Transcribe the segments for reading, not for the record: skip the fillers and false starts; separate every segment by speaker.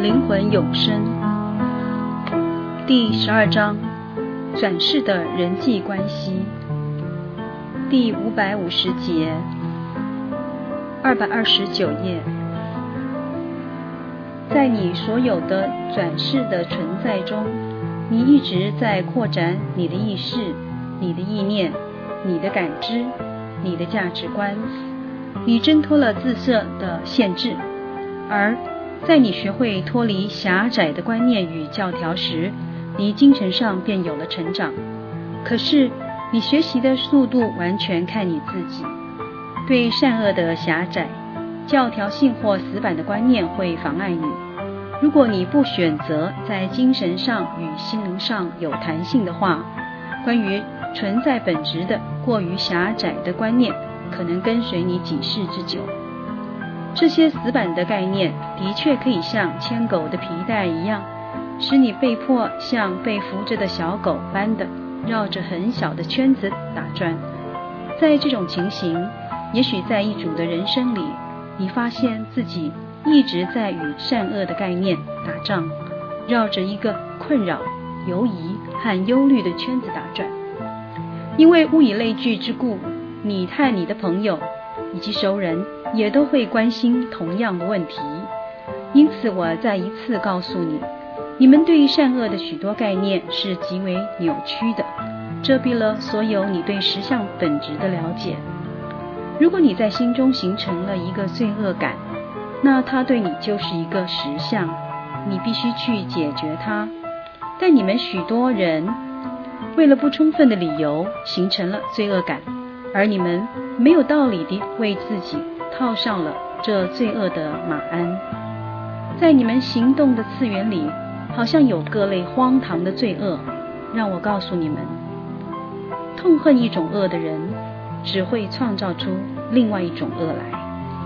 Speaker 1: 灵魂永生第12章转世的人际关系第550节229页。在你所有的转世的存在中，你一直在扩展你的意识、你的意念、你的感知、你的价值观，你挣脱了自设的限制，而在你学会脱离狭窄的观念与教条时，你精神上便有了成长。可是你学习的速度完全看你自己。对善恶的狭窄、教条性或死板的观念会妨碍你。如果你不选择在精神上与心灵上有弹性的话，关于存在本质的过于狭窄的观念可能跟随你几世之久。这些死板的概念的确可以像牵狗的皮带一样，使你被迫像被扶着的小狗般的绕着很小的圈子打转。在这种情形，也许在一组的人生里，你发现自己一直在与善恶的概念打仗，绕着一个困扰、犹疑和忧虑的圈子打转。因为物以类聚之故，你和你的朋友以及熟人也都会关心同样的问题。因此我再一次告诉你，你们对于善恶的许多概念是极为扭曲的，遮蔽了所有你对实相本质的了解。如果你在心中形成了一个罪恶感，那它对你就是一个实相，你必须去解决它。但你们许多人为了不充分的理由形成了罪恶感，而你们没有道理地为自己套上了这罪恶的马鞍。在你们行动的次元里，好像有各类荒唐的罪恶。让我告诉你们，痛恨一种恶的人，只会创造出另外一种恶来。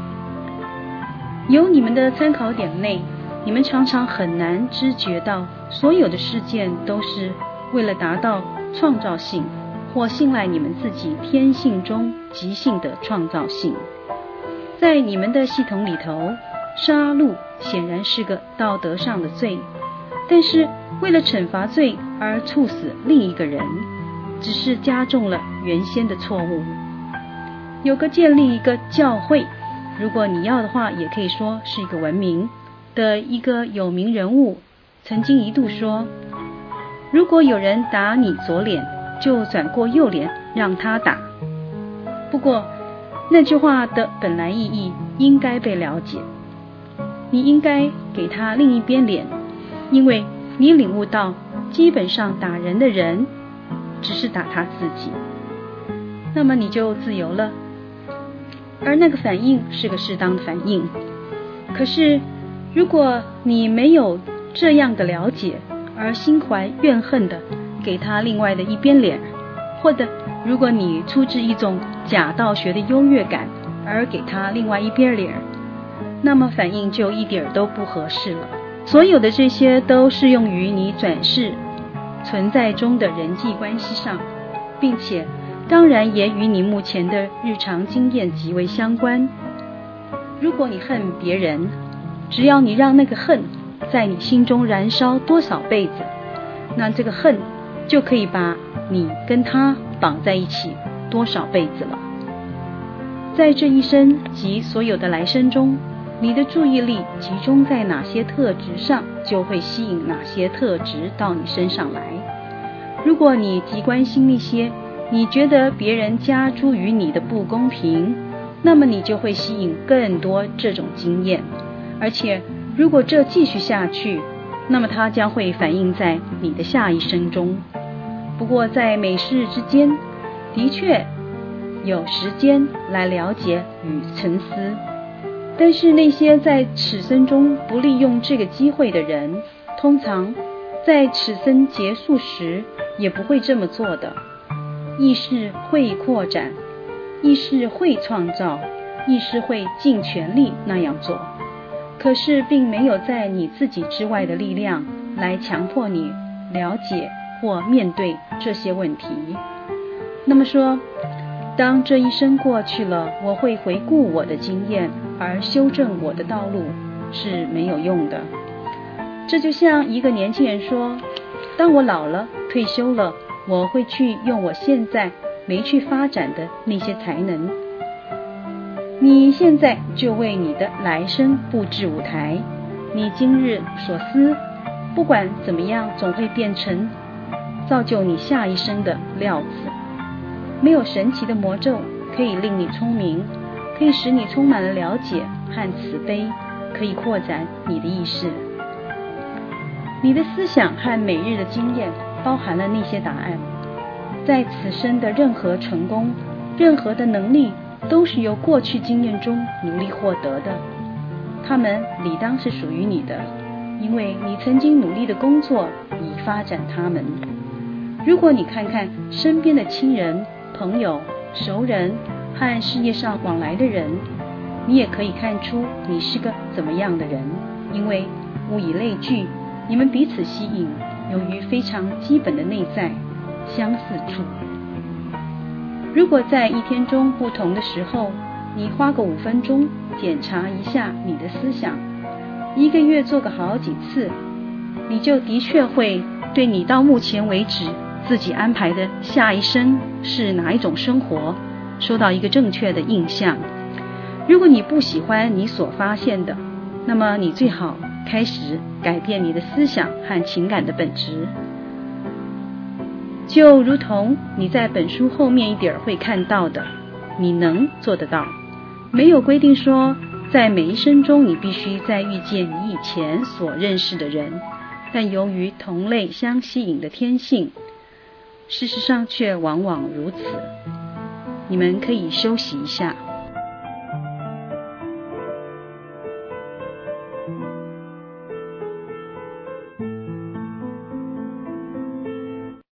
Speaker 1: 由你们的参考点内，你们常常很难知觉到所有的事件都是为了达到创造性，或信赖你们自己天性中即兴的创造性。在你们的系统里头，杀戮显然是个道德上的罪，但是为了惩罚罪而处死另一个人，只是加重了原先的错误。有个建立一个教会，如果你要的话也可以说是一个文明的一个有名人物，曾经一度说，如果有人打你左脸，就转过右脸让他打。不过那句话的本来意义应该被了解，你应该给他另一边脸，因为你领悟到基本上打人的人只是打他自己，那么你就自由了。而那个反应是个适当的反应。可是如果你没有这样的了解，而心怀怨恨的给他另外的一边脸，或者如果你出自一种假道学的优越感而给他另外一边脸，那么反应就一点都不合适了。所有的这些都适用于你转世存在中的人际关系上，并且当然也与你目前的日常经验极为相关。如果你恨别人，只要你让那个恨在你心中燃烧多少辈子，那这个恨就可以把你跟他绑在一起多少辈子了。在这一生及所有的来生中，你的注意力集中在哪些特质上，就会吸引哪些特质到你身上来。如果你极关心那些你觉得别人加诸于你的不公平，那么你就会吸引更多这种经验，而且如果这继续下去，那么它将会反映在你的下一生中。不过在每世之间，的确有时间来了解与沉思，但是那些在此生中不利用这个机会的人，通常在此生结束时也不会这么做的。意识会扩展，意识会创造，意识会尽全力那样做，可是并没有在你自己之外的力量来强迫你了解或面对这些问题。那么说，当这一生过去了，我会回顾我的经验而修正我的道路是没有用的。 这就像一个年轻人说，当我老了退休了，我会去用我现在没去发展的那些才能。你现在就为你的来生布置舞台，你今日所思，不管怎么样，总会变成造就你下一生的料子。没有神奇的魔咒可以令你聪明，可以使你充满了了解和慈悲，可以扩展你的意识。你的思想和每日的经验包含了那些答案。在此生的任何成功，任何的能力，都是由过去经验中努力获得的。它们理当是属于你的，因为你曾经努力的工作以发展它们。如果你看看身边的亲人、朋友、熟人和事业上往来的人，你也可以看出你是个怎么样的人，因为物以类聚，你们彼此吸引，由于非常基本的内在相似处。如果在一天中不同的时候，你花个5分钟检查一下你的思想，1个月做个好几次，你就的确会对你到目前为止自己安排的下一生是哪一种生活收到一个正确的印象。如果你不喜欢你所发现的，那么你最好开始改变你的思想和情感的本质。就如同你在本书后面一点会看到的，你能做得到。没有规定说在每一生中你必须再遇见你以前所认识的人，但由于同类相吸引的天性，事实上却往往如此。你们可以休息一下。